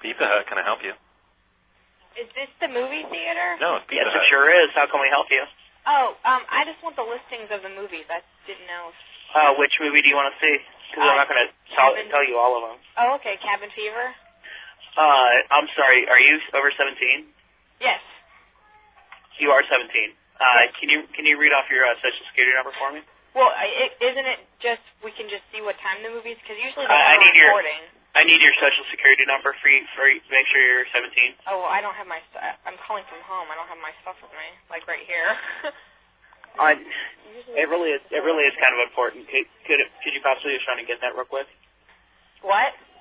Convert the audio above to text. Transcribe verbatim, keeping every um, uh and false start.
Pizza Hut, can I help you? Is this the movie theater? No, it's Pizza Yes, Hut. it sure is. How can we help you? Oh, um, I just want the listings of the movies. I didn't know. Uh, which movie do you want to see? Because Uh, I'm not going to tell, Cabin- tell you all of them. Oh, okay, Cabin Fever? Uh, I'm sorry. Are you over seventeen? Yes. You are seventeen. Uh, can you can you read off your uh, social security number for me? Well, I- it, isn't it just we can just see what time the movie is? Because usually I- they're I need your- recording. I need your social security number for you, for you, to make sure you're seventeen. Oh, well, I don't have my stu I'm calling from home. I don't have my stuff with me, like right here. I, it really is. It really is kind of important. Could could, it, could you possibly just try to get that real quick? What?